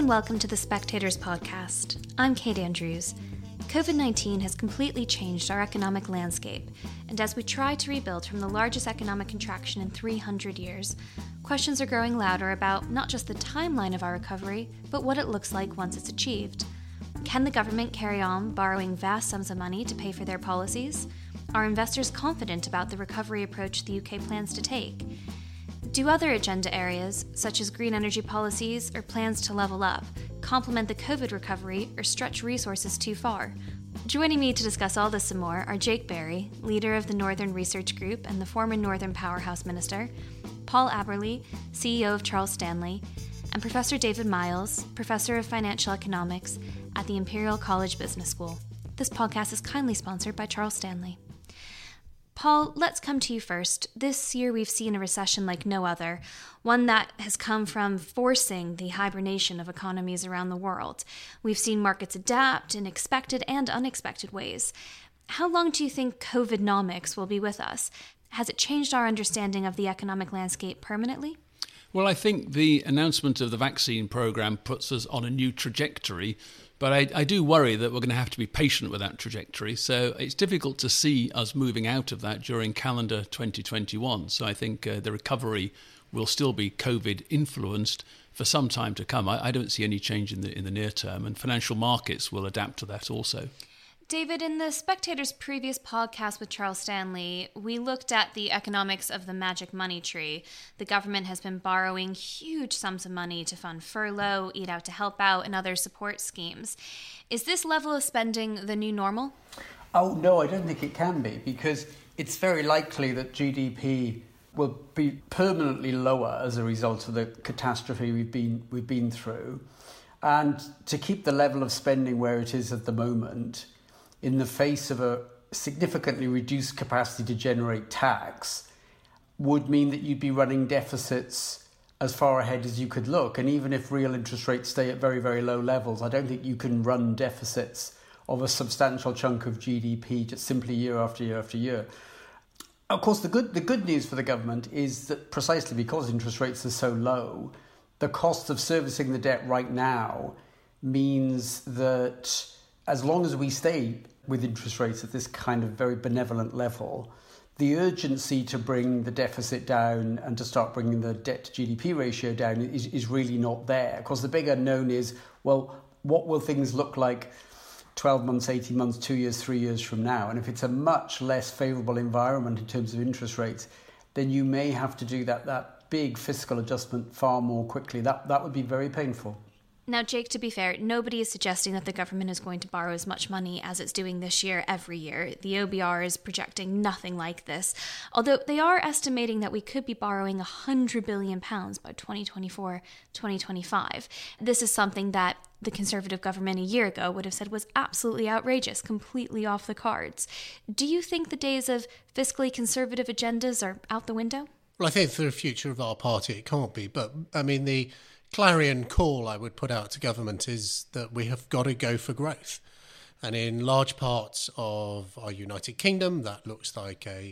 and welcome to the Spectators podcast. I'm Kate Andrews. COVID-19 has completely changed our economic landscape, and as we try to rebuild from the largest economic contraction in 300 years, questions are growing louder about not just the timeline of our recovery, but what it looks like once it's achieved. Can the government carry on borrowing vast sums of money to pay for their policies? Are investors confident about the recovery approach the UK plans to take? Do other agenda areas, such as green energy policies or plans to level up, complement the COVID recovery or stretch resources too far? Joining me to discuss all this and more are Jake Berry, leader of the Northern Research Group and the former Northern Powerhouse Minister, Paul Aberle, CEO of Charles Stanley, and Professor David Miles, Professor of Financial Economics at the Imperial College Business School. This podcast is kindly sponsored by Charles Stanley. Paul, let's come to you first. This year we've seen a recession like no other, one that has come from forcing the hibernation of economies around the world. We've seen markets adapt in expected and unexpected ways. How long do you think COVIDnomics will be with us? Has it changed our understanding of the economic landscape permanently? Well, I think the announcement of the vaccine programme puts us on a new trajectory, but I do worry that we're going to have to be patient with that trajectory. So it's difficult to see us moving out of that during calendar 2021. So I think the recovery will still be COVID influenced for some time to come. I don't see any change in the near term, and financial markets will adapt to that also. David, in the Spectator's previous podcast with Charles Stanley, we looked at the economics of the magic money tree. The government has been borrowing huge sums of money to fund furlough, Eat Out to Help Out, and other support schemes. Is this level of spending the new normal? Oh, no, I don't think it can be, because it's very likely that GDP will be permanently lower as a result of the catastrophe we've been through. And to keep the level of spending where it is at the moment, in the face of a significantly reduced capacity to generate tax, would mean that you'd be running deficits as far ahead as you could look. And even if real interest rates stay at very, very low levels, I don't think you can run deficits of a substantial chunk of GDP just simply year after year after year. Of course, the good news for the government is that precisely because interest rates are so low, the cost of servicing the debt right now means that as long as we stay with interest rates at this kind of very benevolent level, the urgency to bring the deficit down and to start bringing the debt to GDP ratio down is really not there. Of course, the big unknown is, well, what will things look like 12 months, 18 months, 2 years, 3 years from now? And if it's a much less favourable environment in terms of interest rates, then you may have to do that big fiscal adjustment far more quickly. That would be very painful. Now, Jake, to be fair, nobody is suggesting that the government is going to borrow as much money as it's doing this year every year. The OBR is projecting nothing like this, although they are estimating that we could be borrowing £100 billion by 2024, 2025. This is something that the Conservative government a year ago would have said was absolutely outrageous, completely off the cards. Do you think the days of fiscally conservative agendas are out the window? Well, I think for the future of our party, it can't be. But, I mean, the clarion call I would put out to government is that we have got to go for growth. And in large parts of our United Kingdom, that looks like a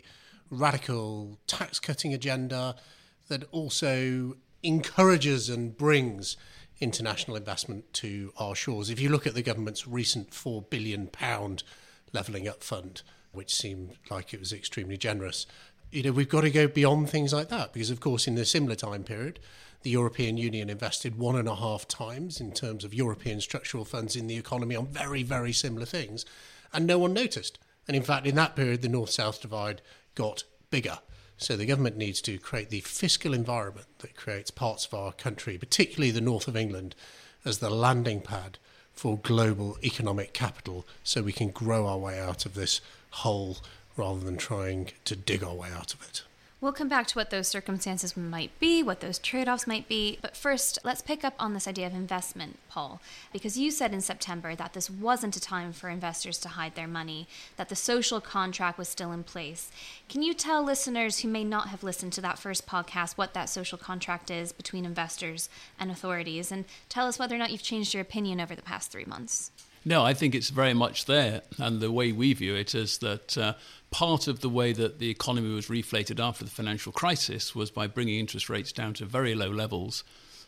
radical tax-cutting agenda that also encourages and brings international investment to our shores. If you look at the government's recent £4 billion levelling up fund, which seemed like it was extremely generous, we've got to go beyond things like that, because, of course, in the similar time period, the European Union invested 1.5 times in terms of European structural funds in the economy on very, very similar things, and no one noticed. And in fact, in that period, the north-south divide got bigger. So the government needs to create the fiscal environment that creates parts of our country, particularly the north of England, as the landing pad for global economic capital, so we can grow our way out of this hole rather than trying to dig our way out of it. We'll come back to what those circumstances might be, what those trade-offs might be. But first, let's pick up on this idea of investment, Paul, because you said in September that this wasn't a time for investors to hide their money, that the social contract was still in place. Can you tell listeners who may not have listened to that first podcast what that social contract is between investors and authorities, and tell us whether or not you've changed your opinion over the past 3 months? No, I think it's very much there. And the way we view it is that part of the way that the economy was reflated after the financial crisis was by bringing interest rates down to very low levels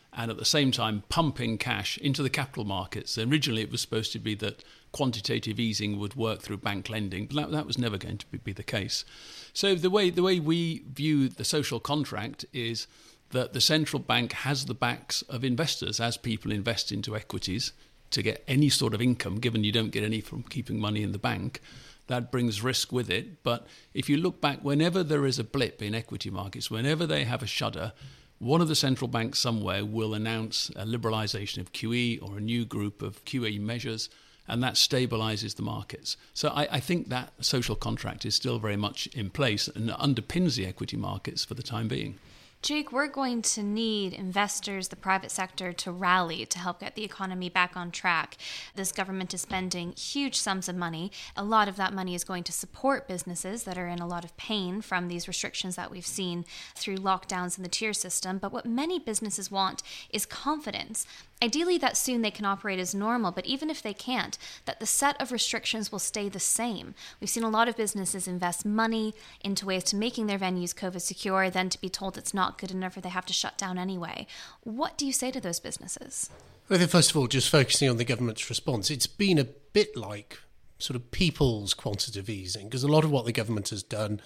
and at the same time pumping cash into the capital markets. Originally, it was supposed to be that quantitative easing would work through bank lending, but that was never going to be the case. So the way we view the social contract is that the central bank has the backs of investors as people invest into equities to get any sort of income, given you don't get any from keeping money in the bank. That brings risk with it. But if you look back, whenever there is a blip in equity markets, whenever they have a shudder, one of the central banks somewhere will announce a liberalisation of QE or a new group of QE measures, and that stabilises the markets. So I think that social contract is still very much in place and underpins the equity markets for the time being. Jake, we're going to need investors, the private sector, to rally to help get the economy back on track. This government is spending huge sums of money. A lot of that money is going to support businesses that are in a lot of pain from these restrictions that we've seen through lockdowns in the tier system. But what many businesses want is confidence. Ideally, that soon they can operate as normal, but even if they can't, that the set of restrictions will stay the same. We've seen a lot of businesses invest money into ways to making their venues COVID secure, then to be told it's not good enough or they have to shut down anyway. What do you say to those businesses? I think, first of all, just focusing on the government's response, it's been a bit like sort of people's quantitative easing, because a lot of what the government has done,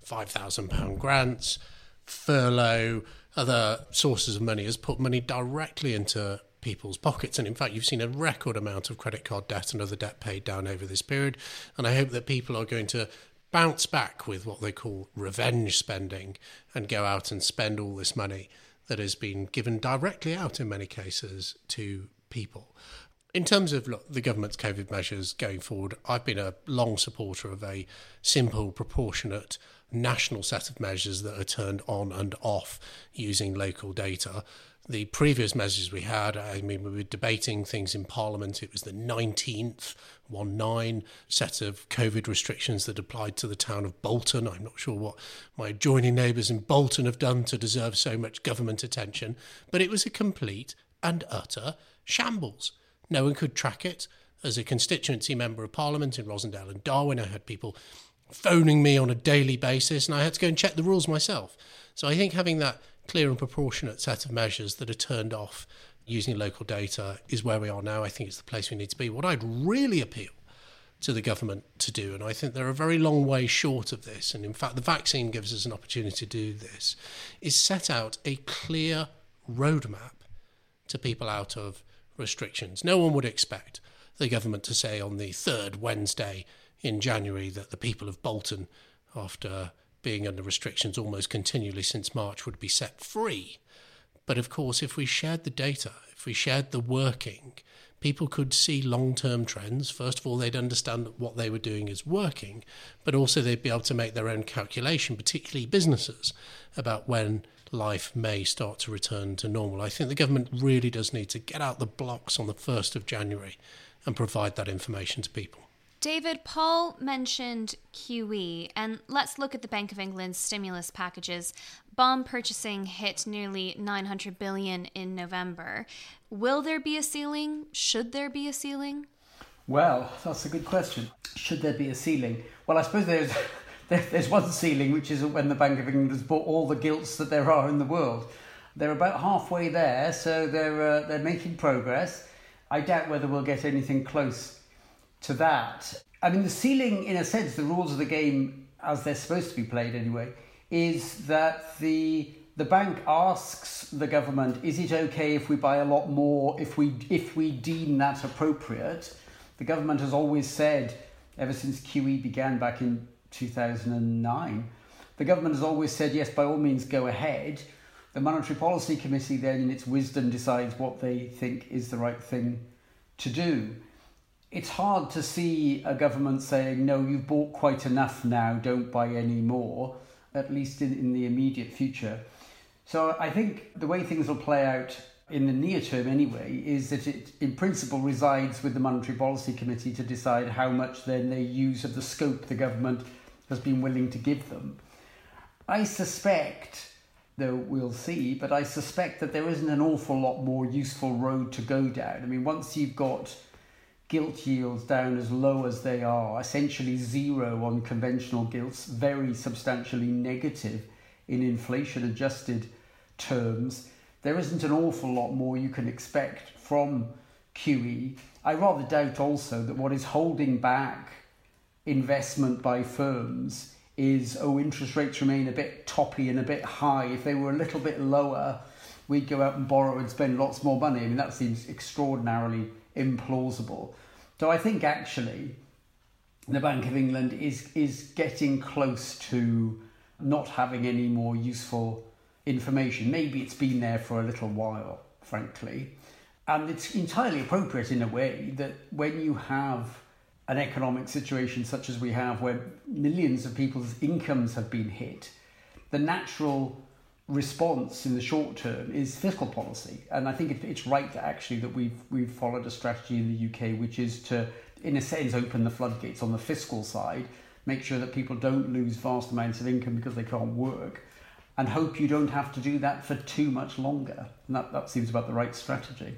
£5,000 grants, furlough, other sources of money, has put money directly into people's pockets. And in fact, you've seen a record amount of credit card debt and other debt paid down over this period. And I hope that people are going to bounce back with what they call revenge spending and go out and spend all this money that has been given directly out in many cases to people. In terms of the government's COVID measures going forward, I've been a long supporter of a simple, proportionate national set of measures that are turned on and off using local data. The previous measures we had, we were debating things in Parliament. It was the 19th, 1/9 set of COVID restrictions that applied to the town of Bolton. I'm not sure what my adjoining neighbours in Bolton have done to deserve so much government attention, but it was a complete and utter shambles. No one could track it. As a constituency member of Parliament in Rosendale and Darwin, I had people phoning me on a daily basis, and I had to go and check the rules myself. So I think having that clear and proportionate set of measures that are turned off using local data is where we are now. I think it's the place we need to be. What I'd really appeal to the government to do, and I think they're a very long way short of this, and in fact the vaccine gives us an opportunity to do this, is set out a clear roadmap to people out of restrictions. No one would expect the government to say on the third Wednesday in January that the people of Bolton, after being under restrictions almost continually since March, would be set free. But of course, if we shared the data, if we shared the working, people could see long-term trends. First of all, they'd understand that what they were doing is working, but also they'd be able to make their own calculation, particularly businesses, about when life may start to return to normal. I think the government really does need to get out the blocks on the 1st of January and provide that information to people. David, Paul mentioned QE, and let's look at the Bank of England's stimulus packages. Bond purchasing hit nearly $900 billion in November. Will there be a ceiling? Should there be a ceiling? Well, that's a good question. Should there be a ceiling? Well, I suppose there's one ceiling, which is when the Bank of England has bought all the gilts that there are in the world. They're about halfway there, so they're making progress. I doubt whether we'll get anything close to that. I mean, the ceiling, in a sense, the rules of the game, as they're supposed to be played anyway, is that the bank asks the government, is it okay if we buy a lot more, if we deem that appropriate? The government has always said, ever since QE began back in 2009, the government has always said, yes, by all means, go ahead. The Monetary Policy Committee then, in its wisdom, decides what they think is the right thing to do. It's hard to see a government saying, no, you've bought quite enough now, don't buy any more, at least in the immediate future. So I think the way things will play out in the near term anyway is that it in principle resides with the Monetary Policy Committee to decide how much then they use of the scope the government has been willing to give them. I suspect, though we'll see, but I suspect that there isn't an awful lot more useful road to go down. I mean, once you've got gilt yields down as low as they are, essentially zero on conventional gilts, very substantially negative in inflation-adjusted terms, there isn't an awful lot more you can expect from QE. I rather doubt also that what is holding back investment by firms is, interest rates remain a bit toppy and a bit high. If they were a little bit lower, we'd go out and borrow and spend lots more money. I mean, that seems extraordinarily implausible. So I think actually the Bank of England is getting close to not having any more useful information. Maybe it's been there for a little while, frankly. And it's entirely appropriate in a way that when you have an economic situation such as we have, where millions of people's incomes have been hit, the natural response in the short term is fiscal policy. And I think it's right actually that we've followed a strategy in the UK, which is to, in a sense, open the floodgates on the fiscal side, make sure that people don't lose vast amounts of income because they can't work, and hope you don't have to do that for too much longer. And that seems about the right strategy.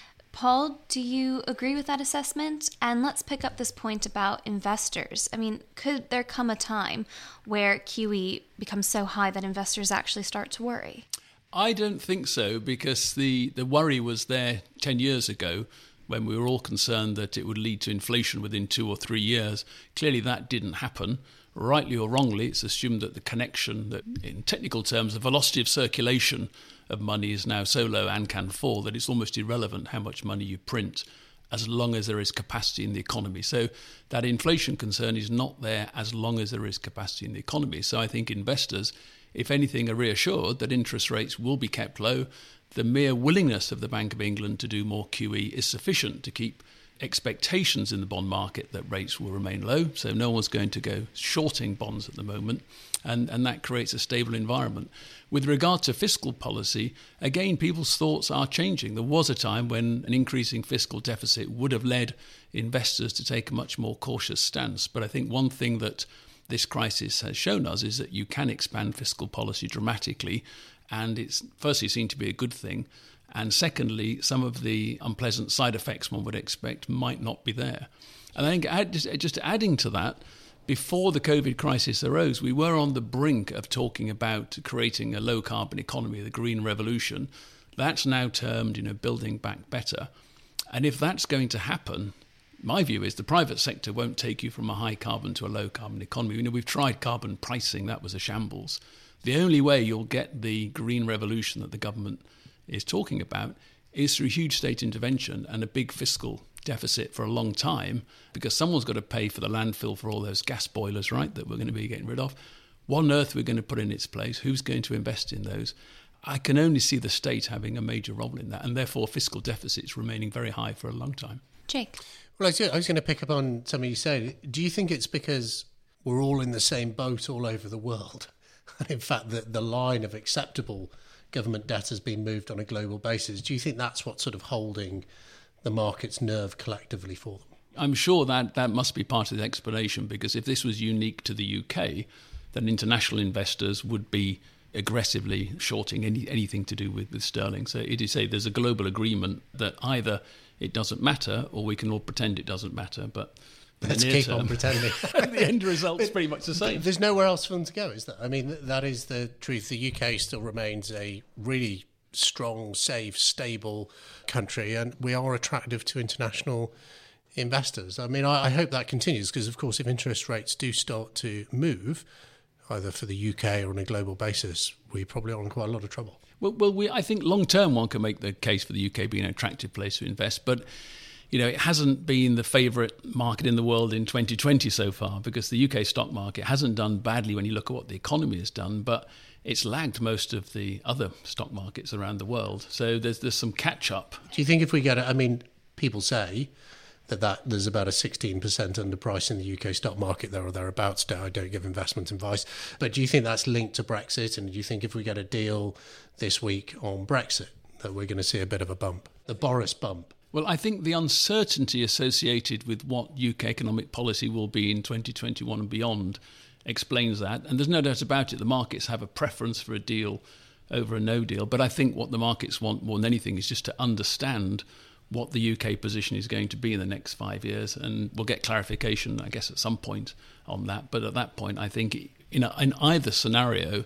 Paul, do you agree with that assessment? And let's pick up this point about investors. I mean, could there come a time where QE becomes so high that investors actually start to worry? I don't think so, because the worry was there 10 years ago when we were all concerned that it would lead to inflation within 2 or 3 years. Clearly that didn't happen. Rightly or wrongly, it's assumed that the connection, that in technical terms, the velocity of circulation of money is now so low and can fall that it's almost irrelevant how much money you print as long as there is capacity in the economy. So that inflation concern is not there as long as there is capacity in the economy. So I think investors, if anything, are reassured that interest rates will be kept low. The mere willingness of the Bank of England to do more QE is sufficient to keep expectations in the bond market that rates will remain low. So no one's going to go shorting bonds at the moment, and that creates a stable environment. With regard to fiscal policy, again, people's thoughts are changing. There was a time when an increasing fiscal deficit would have led investors to take a much more cautious stance. But I think one thing that this crisis has shown us is that you can expand fiscal policy dramatically, and it's firstly seen to be a good thing. And secondly, some of the unpleasant side effects one would expect might not be there. And I think just adding to that, before the COVID crisis arose, we were on the brink of talking about creating a low-carbon economy, the Green Revolution. That's now termed, building back better. And if that's going to happen, my view is the private sector won't take you from a high-carbon to a low-carbon economy. We've tried carbon pricing. That was a shambles. The only way you'll get the Green Revolution that the government is talking about is through huge state intervention and a big fiscal deficit for a long time, because someone's got to pay for the landfill for all those gas boilers, right, that we're going to be getting rid of. What on earth we're going to put in its place? Who's going to invest in those? I can only see the state having a major role in that, and therefore fiscal deficits remaining very high for a long time. Jake? Well, I was going to pick up on something you said. Do you think it's because we're all in the same boat all over the world? And in fact, the line of acceptable government debt has been moved on a global basis. Do you think that's what's sort of holding the market's nerve collectively for them? I'm sure that must be part of the explanation, because if this was unique to the UK, then international investors would be aggressively shorting anything to do with sterling. So it is there's a global agreement that either it doesn't matter or we can all pretend it doesn't matter. But let's keep on pretending. The end result's pretty much the same. There's nowhere else for them to go, is there? I mean, that is the truth. The UK still remains a really strong, safe, stable country, and we are attractive to international investors. I mean, I hope that continues, because, of course, if interest rates do start to move, either for the UK or on a global basis, we probably are in quite a lot of trouble. Well, I think long-term one can make the case for the UK being an attractive place to invest, but it hasn't been the favourite market in the world in 2020 so far, because the UK stock market hasn't done badly when you look at what the economy has done, but it's lagged most of the other stock markets around the world. So there's some catch-up. Do you think if we get it, I mean, people say that there's about a 16% underprice in the UK stock market there or thereabouts. I don't give investment advice. But do you think that's linked to Brexit? And do you think if we get a deal this week on Brexit, that we're going to see a bit of a bump, the Boris bump? Well, I think the uncertainty associated with what UK economic policy will be in 2021 and beyond explains that. And there's no doubt about it, the markets have a preference for a deal over a no deal. But I think what the markets want more than anything is just to understand what the UK position is going to be in the next 5 years. And we'll get clarification, I guess, at some point on that. But at that point, I think in either scenario,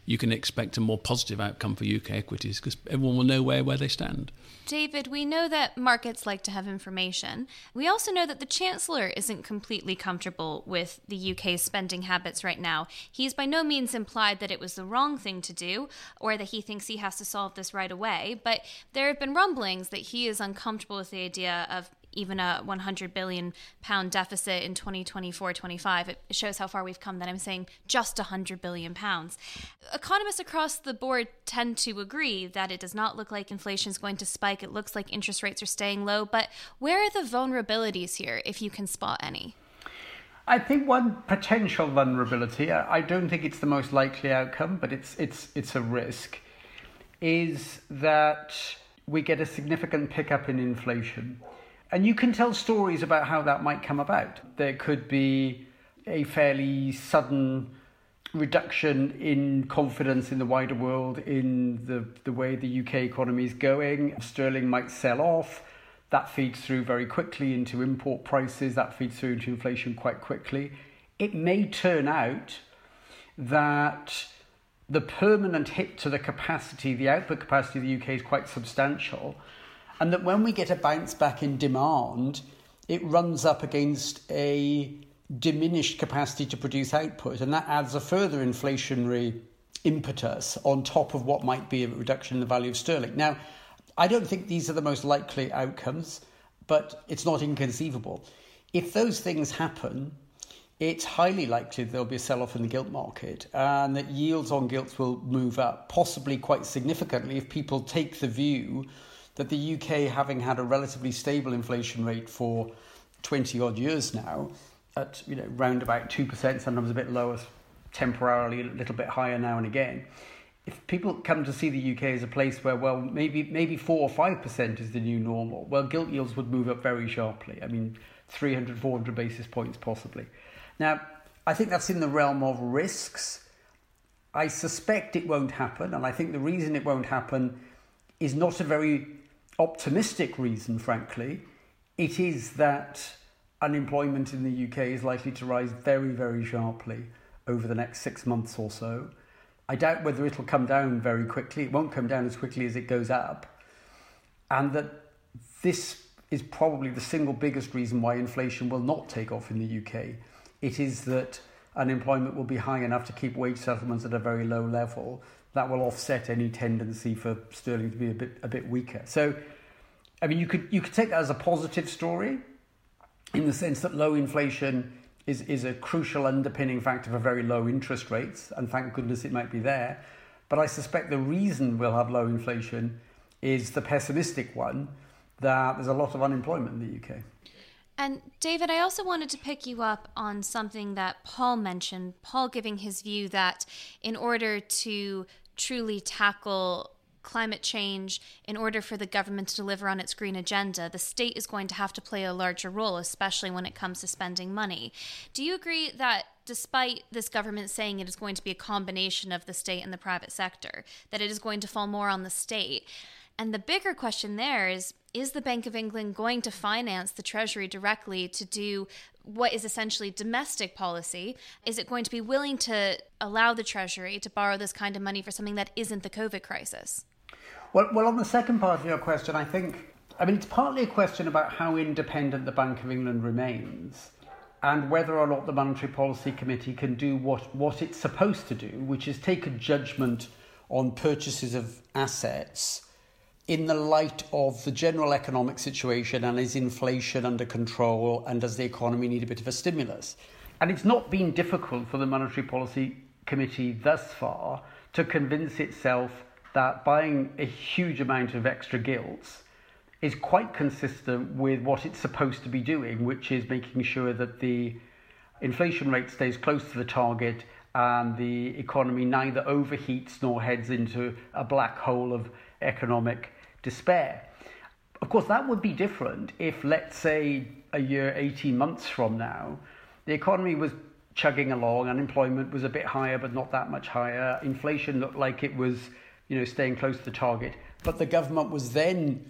you can expect a more positive outcome for UK equities because everyone will know where they stand. David, we know that markets like to have information. We also know that the Chancellor isn't completely comfortable with the UK's spending habits right now. He's by no means implied that it was the wrong thing to do or that he thinks he has to solve this right away, but there have been rumblings that he is uncomfortable with the idea of even a £100 billion deficit in 2024-25. It shows how far we've come that I'm saying just £100 billion. Economists across the board tend to agree that it does not look like inflation is going to spike. It looks like interest rates are staying low. But where are the vulnerabilities here, if you can spot any? I think one potential vulnerability, I don't think it's the most likely outcome, but it's a risk, is that we get a significant pickup in inflation. And you can tell stories about how that might come about. There could be a fairly sudden reduction in confidence in the wider world in the way the UK economy is going. Sterling might sell off. That feeds through very quickly into import prices. That feeds through into inflation quite quickly. It may turn out that the permanent hit to the capacity, the output capacity of the UK is quite substantial. And that when we get a bounce back in demand, it runs up against a diminished capacity to produce output. And that adds a further inflationary impetus on top of what might be a reduction in the value of sterling. Now, I don't think these are the most likely outcomes, but it's not inconceivable. If those things happen, it's highly likely there'll be a sell-off in the gilt market and that yields on gilts will move up, possibly quite significantly if people take the view that the UK, having had a relatively stable inflation rate for 20-odd years now, at round about 2%, sometimes a bit lower, temporarily a little bit higher now and again. If people come to see the UK as a place where, well, maybe 4 or 5% is the new normal, well, gilt yields would move up very sharply. I mean, 300, 400 basis points possibly. Now, I think that's in the realm of risks. I suspect it won't happen, and I think the reason it won't happen is not a very optimistic reason, frankly. It is that unemployment in the UK is likely to rise very, very sharply over the next 6 months or so. I doubt whether it'll come down very quickly. It won't come down as quickly as it goes up. And that this is probably the single biggest reason why inflation will not take off in the UK. It is that unemployment will be high enough to keep wage settlements at a very low level. That will offset any tendency for sterling to be a bit weaker. So, I mean, you could take that as a positive story in the sense that low inflation is a crucial underpinning factor for very low interest rates, and thank goodness it might be there. But I suspect the reason we'll have low inflation is the pessimistic one, that there's a lot of unemployment in the UK. And David, I also wanted to pick you up on something that Paul mentioned, Paul giving his view that in order to truly tackle climate change, in order for the government to deliver on its green agenda, the state is going to have to play a larger role, especially when it comes to spending money. Do you agree that despite this government saying it is going to be a combination of the state and the private sector, that it is going to fall more on the state? And the bigger question there is the Bank of England going to finance the Treasury directly to do what is essentially domestic policy? Is it going to be willing to allow the Treasury to borrow this kind of money for something that isn't the COVID crisis? Well, on the second part of your question, I mean, it's partly a question about how independent the Bank of England remains and whether or not the Monetary Policy Committee can do what it's supposed to do, which is take a judgment on purchases of assets in the light of the general economic situation and is inflation under control and does the economy need a bit of a stimulus. And it's not been difficult for the Monetary Policy Committee thus far to convince itself that buying a huge amount of extra gilts is quite consistent with what it's supposed to be doing, which is making sure that the inflation rate stays close to the target and the economy neither overheats nor heads into a black hole of economic despair. Of course, that would be different if, let's say, a year, 18 months from now, the economy was chugging along, unemployment was a bit higher but not that much higher, inflation looked like it was, staying close to the target, but the government was then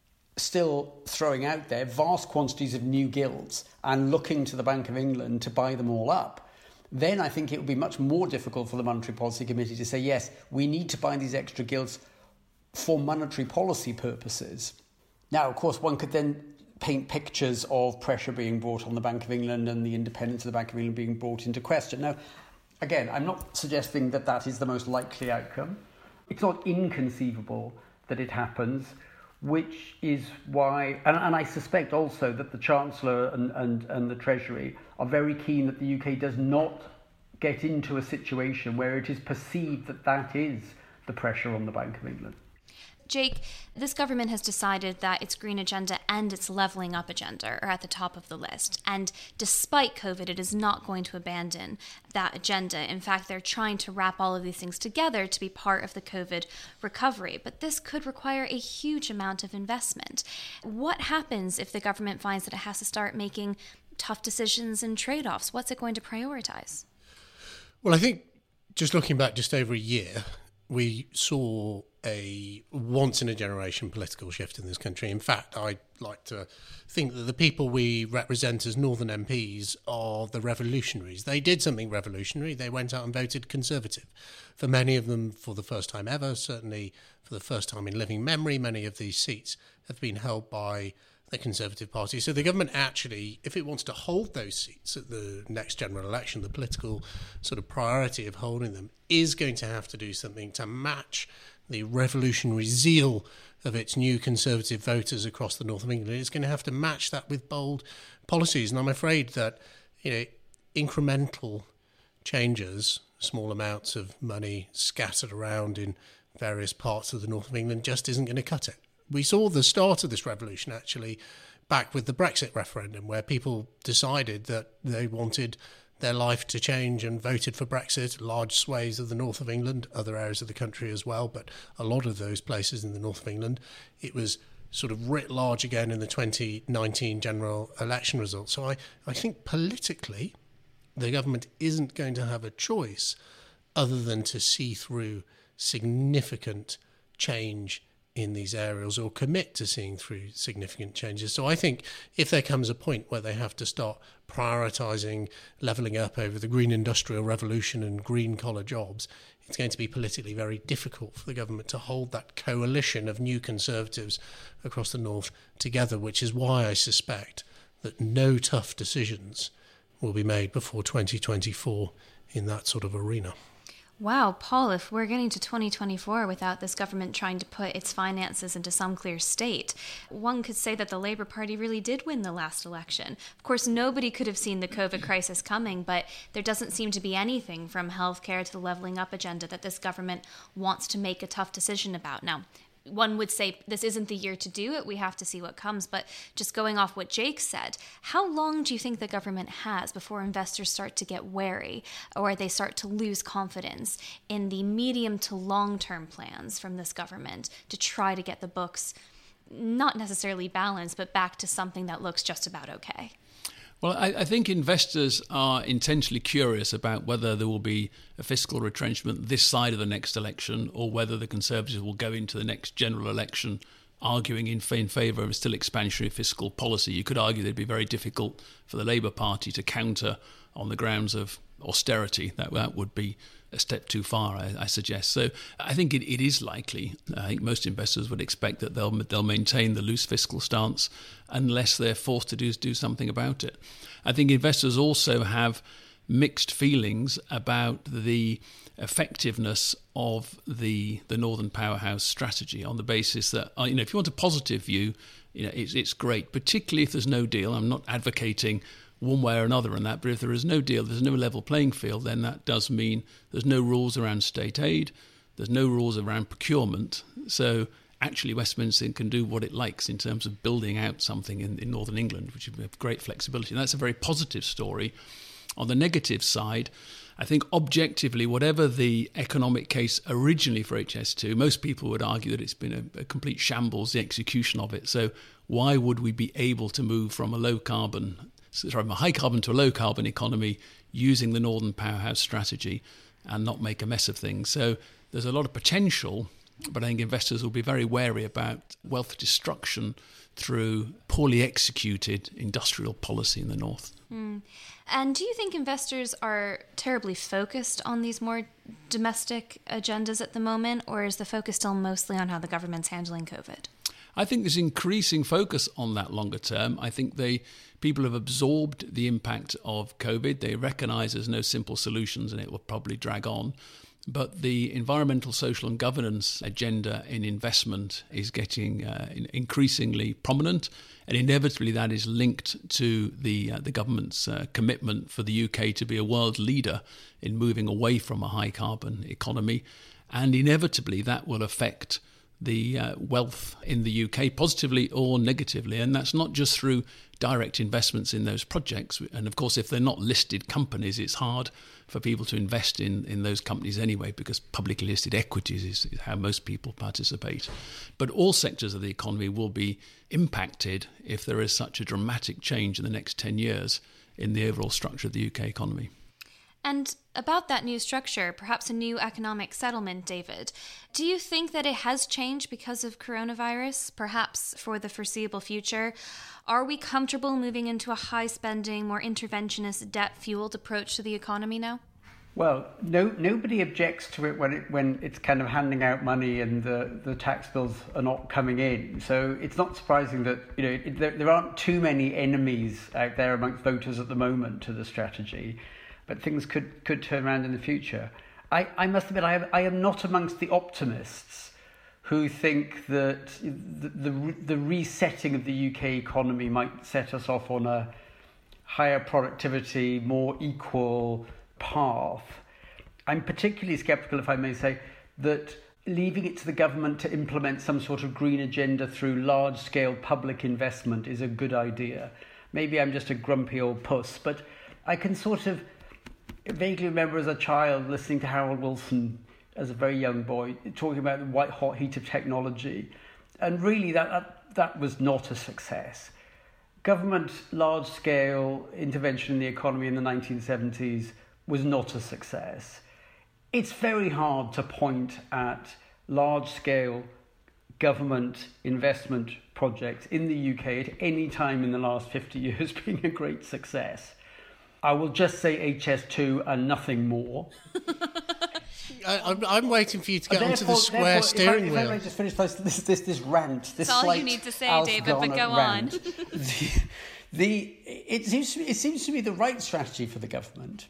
still throwing out there vast quantities of new gilts and looking to the Bank of England to buy them all up. then I think it would be much more difficult for the Monetary Policy Committee to say, yes, we need to buy these extra gilts for monetary policy purposes. Now, of course, one could then paint pictures of pressure being brought on the Bank of England and the independence of the Bank of England being brought into question. Now, again, I'm not suggesting that that is the most likely outcome. It's not inconceivable that it happens, which is why, and I suspect also that the Chancellor and the Treasury are very keen that the UK does not get into a situation where it is perceived that that is the pressure on the Bank of England. Jake, this government has decided that its green agenda and its levelling up agenda are at the top of the list. And despite COVID, it is not going to abandon that agenda. In fact, they're trying to wrap all of these things together to be part of the COVID recovery. But this could require a huge amount of investment. What happens if the government finds that it has to start making tough decisions and trade-offs? What's it going to prioritise? Well, I think just looking back just over a year, we saw a once-in-a-generation political shift in this country. In fact, I like to think that the people we represent as Northern MPs are the revolutionaries. They did something revolutionary. They went out and voted Conservative. For many of them, for the first time ever, certainly for the first time in living memory, many of these seats have been held by the Conservative Party. So the government actually, if it wants to hold those seats at the next general election, the political sort of priority of holding them is going to have to do something to match the revolutionary zeal of its new Conservative voters across the north of England. It's going to have to match that with bold policies. And I'm afraid that, incremental changes, small amounts of money scattered around in various parts of the north of England just isn't going to cut it. We saw the start of this revolution actually back with the Brexit referendum, where people decided that they wanted their life to change and voted for Brexit. Large swathes of the north of England, other areas of the country as well, but a lot of those places in the north of England, it was sort of writ large again in the 2019 general election results. So I think politically the government isn't going to have a choice other than to see through significant change in these areas, or commit to seeing through significant changes. So I think if there comes a point where they have to start prioritising levelling up over the green industrial revolution and green collar jobs, it's going to be politically very difficult for the government to hold that coalition of new Conservatives across the north together, which is why I suspect that no tough decisions will be made before 2024 in that sort of arena. Wow, Paul, if we're getting to 2024 without this government trying to put its finances into some clear state, one could say that the Labour Party really did win the last election. Of course, nobody could have seen the COVID crisis coming, but there doesn't seem to be anything from healthcare to the levelling up agenda that this government wants to make a tough decision about. Now, one would say this isn't the year to do it. We have to see what comes. But just going off what Jake said, how long do you think the government has before investors start to get wary, or they start to lose confidence in the medium to long-term plans from this government to try to get the books not necessarily balanced, but back to something that looks just about okay? Well, I think investors are intentionally curious about whether there will be a fiscal retrenchment this side of the next election, or whether the Conservatives will go into the next general election arguing in favour of still expansionary fiscal policy. You could argue that it'd be very difficult for the Labour Party to counter on the grounds of austerity. That would be a step too far, I suggest. So I think it is likely. I think most investors would expect that they'll maintain the loose fiscal stance unless they're forced to do something about it. I think investors also have mixed feelings about the effectiveness of the Northern Powerhouse strategy, on the basis that, if you want a positive view, it's great, particularly if there's no deal. I'm not advocating one way or another on that, but if there is no deal, there's no level playing field, then that does mean there's no rules around state aid, there's no rules around procurement. So actually Westminster can do what it likes in terms of building out something in Northern England, which would have great flexibility. And that's a very positive story. On the negative side, I think objectively, whatever the economic case originally for HS2, most people would argue that it's been a complete shambles, the execution of it. So why would we be able to move from a high carbon to a low carbon economy using the Northern Powerhouse strategy and not make a mess of things? So there's a lot of potential, But I think investors will be very wary about wealth destruction through poorly executed industrial policy in the north. And do you think investors are terribly focused on these more domestic agendas at the moment, or is the focus still mostly on how the government's handling COVID? I think there's increasing focus on that longer term. I think people have absorbed the impact of COVID. They recognise there's no simple solutions and it will probably drag on. But the environmental, social and governance agenda in investment is getting increasingly prominent. And inevitably that is linked to the government's commitment for the UK to be a world leader in moving away from a high carbon economy. And inevitably that will affect the wealth in the UK positively or negatively. And that's not just through direct investments in those projects. And of course, if they're not listed companies, it's hard for people to invest in those companies anyway, because publicly listed equities is how most people participate. But all sectors of the economy will be impacted if there is such a dramatic change in the next 10 years in the overall structure of the UK economy. And about that new structure, perhaps a new economic settlement, David, do you think that it has changed because of coronavirus, perhaps for the foreseeable future? Are we comfortable moving into a high-spending, more interventionist, debt-fueled approach to the economy now? Well, nobody objects to it when it's kind of handing out money and the tax bills are not coming in. So it's not surprising that there aren't too many enemies out there amongst voters at the moment to the strategy. But things could turn around in the future. I must admit, I am not amongst the optimists who think that the resetting of the UK economy might set us off on a higher productivity, more equal path. I'm particularly sceptical, if I may say, that leaving it to the government to implement some sort of green agenda through large-scale public investment is a good idea. Maybe I'm just a grumpy old puss, but I can sort of vaguely remember as a child listening to Harold Wilson as a very young boy talking about the white hot heat of technology, and really that was not a success. Government large-scale intervention in the economy in the 1970s was not a success. It's very hard to point at large-scale government investment projects in the UK at any time in the last 50 years being a great success. I will just say HS2 and nothing more. I'm waiting for you to get onto the square steering wheel. If I may just finish this rant, this That's all you need to say, David, but go on. It seems to be the right strategy for the government,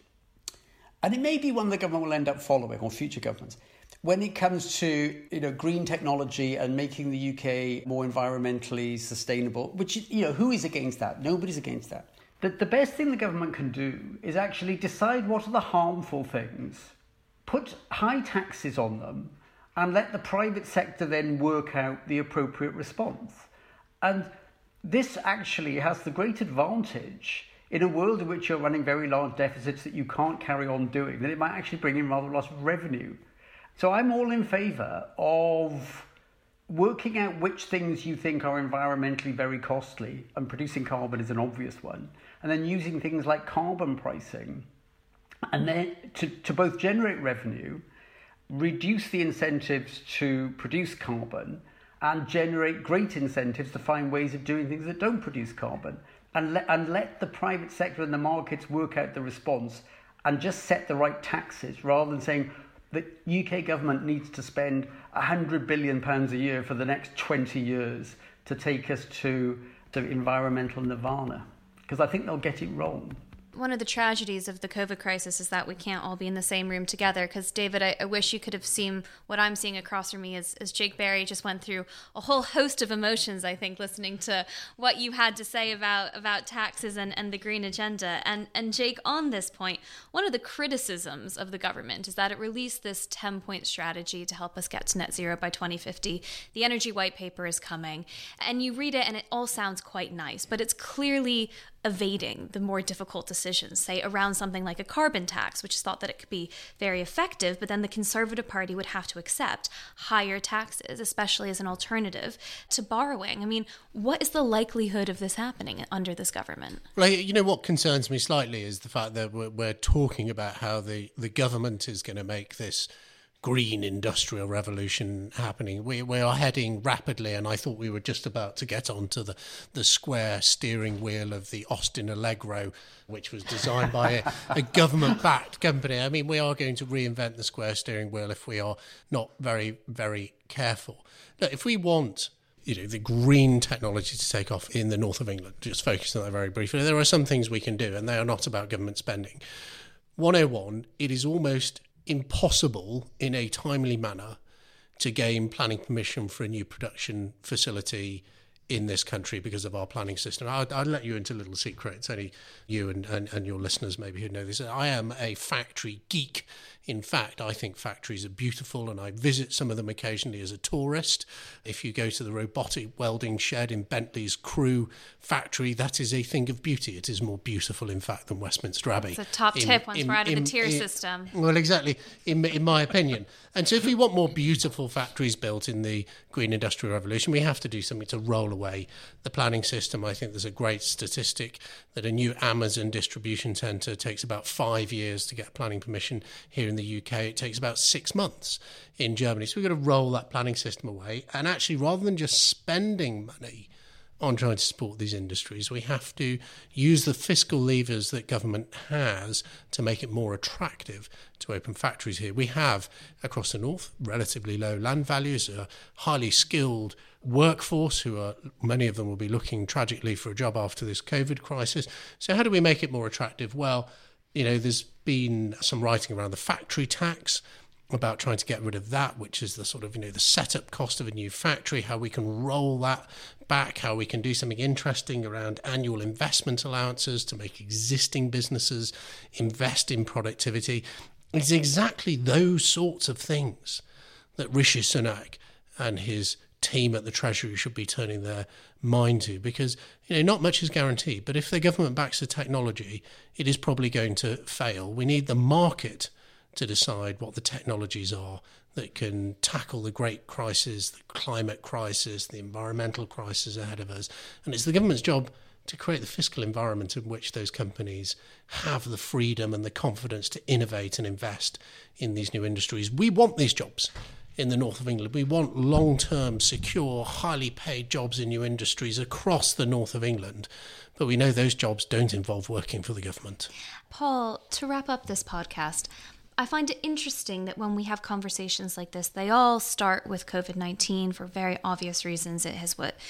and it may be one the government will end up following, or future governments, when it comes to green technology and making the UK more environmentally sustainable. Which who is against that? Nobody's against that. The best thing the government can do is actually decide what are the harmful things, put high taxes on them, and let the private sector then work out the appropriate response. And this actually has the great advantage in a world in which you're running very large deficits that you can't carry on doing, that it might actually bring in rather a lot of revenue. So I'm all in favour of working out which things you think are environmentally very costly, and producing carbon is an obvious one, and then using things like carbon pricing, and then to both generate revenue, reduce the incentives to produce carbon, and generate great incentives to find ways of doing things that don't produce carbon, and let the private sector and the markets work out the response, and just set the right taxes, rather than saying the UK government needs to spend £100 billion a year for the next 20 years to take us to environmental nirvana. Because I think they'll get it wrong. One of the tragedies of the COVID crisis is that we can't all be in the same room together. Because, David, I wish you could have seen what I'm seeing across from me as Jake Berry just went through a whole host of emotions, I think, listening to what you had to say about taxes and the green agenda. And Jake, on this point, one of the criticisms of the government is that it released this 10-point strategy to help us get to net zero by 2050. The Energy White Paper is coming. And you read it and it all sounds quite nice, but it's clearly evading the more difficult decisions, say around something like a carbon tax, which is thought that it could be very effective, but then the Conservative Party would have to accept higher taxes, especially as an alternative to borrowing. I mean, what is the likelihood of this happening under this government? Well, what concerns me slightly is the fact that we're talking about how the government is going to make this green industrial revolution happening. We are heading rapidly, and I thought we were just about to get onto the square steering wheel of the Austin Allegro, which was designed by a government-backed company. I mean, we are going to reinvent the square steering wheel if we are not very, very careful. Look, if we want the green technology to take off in the north of England, just focusing on that very briefly, there are some things we can do, and they are not about government spending. 101, it is almost impossible in a timely manner to gain planning permission for a new production facility in this country because of our planning system. I'll let you into a little secret. It's only you and your listeners maybe who know this. I am a factory geek. In fact, I think factories are beautiful, and I visit some of them occasionally as a tourist. If you go to the robotic welding shed in Bentley's Crewe factory, that is a thing of beauty. It is more beautiful, in fact, than Westminster Abbey. It's a top tip once we're out of the tier system. Well, exactly, in my opinion. And so if we want more beautiful factories built in the green industrial revolution, we have to do something to roll away the planning system. I think there's a great statistic that a new Amazon distribution centre takes about 5 years to get planning permission. Here in the UK, it takes about 6 months in Germany. So we've got to roll that planning system away. And actually, rather than just spending money on trying to support these industries, we have to use the fiscal levers that government has to make it more attractive to open factories here. We have, across the north, relatively low land values, a highly skilled workforce many of them will be looking tragically for a job after this COVID crisis. So how do we make it more attractive? Well, there's been some writing around the factory tax, about trying to get rid of that, which is the sort of, the setup cost of a new factory, how we can roll that back, how we can do something interesting around annual investment allowances to make existing businesses invest in productivity. It's exactly those sorts of things that Rishi Sunak and his team at the Treasury should be turning their mind to, because not much is guaranteed, but if the government backs the technology, it is probably going to fail. We need the market to decide what the technologies are that can tackle the great crisis, the climate crisis, the environmental crisis ahead of us. And it's the government's job to create the fiscal environment in which those companies have the freedom and the confidence to innovate and invest in these new industries. We want these jobs in the north of England. We want long-term, secure, highly paid jobs in new industries across the north of England. But we know those jobs don't involve working for the government. Paul, to wrap up this podcast, I find it interesting that when we have conversations like this, they all start with COVID-19 for very obvious reasons. It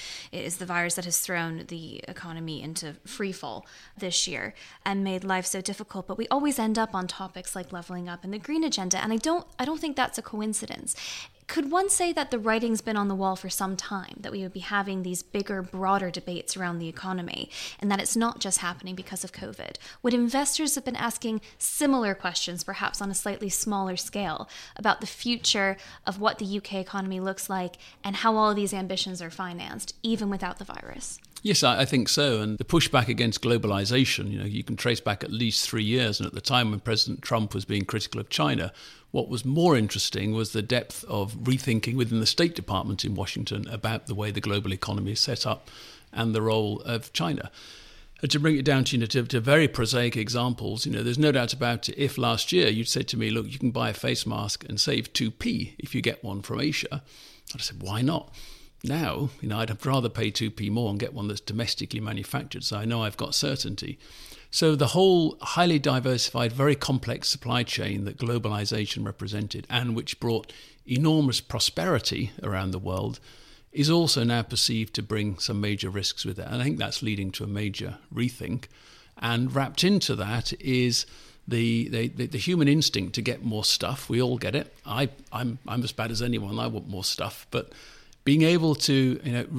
is the virus that has thrown the economy into freefall this year and made life so difficult. But we always end up on topics like leveling up and the green agenda, and I don't think that's a coincidence. Could one say that the writing's been on the wall for some time, that we would be having these bigger, broader debates around the economy, and that it's not just happening because of COVID? Would investors have been asking similar questions, perhaps on a slightly smaller scale, about the future of what the UK economy looks like and how all of these ambitions are financed, even without the virus? Yes, I think so. And the pushback against globalization, you can trace back at least 3 years. And at the time when President Trump was being critical of China, what was more interesting was the depth of rethinking within the State Department in Washington about the way the global economy is set up and the role of China. And to bring it down to very prosaic examples, there's no doubt about it. If last year you'd said to me, look, you can buy a face mask and save 2p if you get one from Asia, I'd have said, why not? Now, I'd rather pay 2p more and get one that's domestically manufactured, so I know I've got certainty. So the whole highly diversified, very complex supply chain that globalization represented and which brought enormous prosperity around the world is also now perceived to bring some major risks with it. And I think that's leading to a major rethink. And wrapped into that is the human instinct to get more stuff. We all get it. I'm as bad as anyone. I want more stuff. But being able to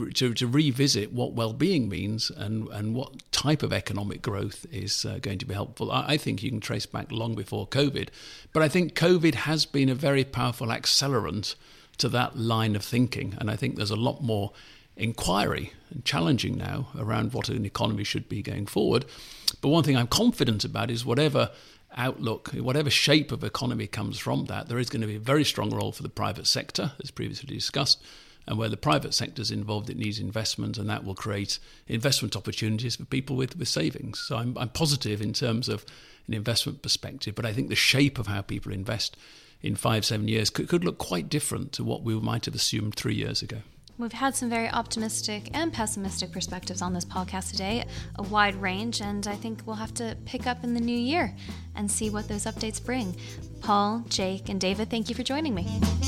revisit what well-being means and what type of economic growth is going to be helpful, I think you can trace back long before COVID. But I think COVID has been a very powerful accelerant to that line of thinking. And I think there's a lot more inquiry and challenging now around what an economy should be going forward. But one thing I'm confident about is whatever outlook, whatever shape of economy comes from that, there is going to be a very strong role for the private sector, as previously discussed. And where the private sector is involved, it needs investment, and that will create investment opportunities for people with savings. So I'm positive in terms of an investment perspective, but I think the shape of how people invest in 5-7 years could look quite different to what we might have assumed 3 years ago. We've had some very optimistic and pessimistic perspectives on this podcast today, a wide range, and I think we'll have to pick up in the new year and see what those updates bring. Paul, Jake, and David, thank you for joining me.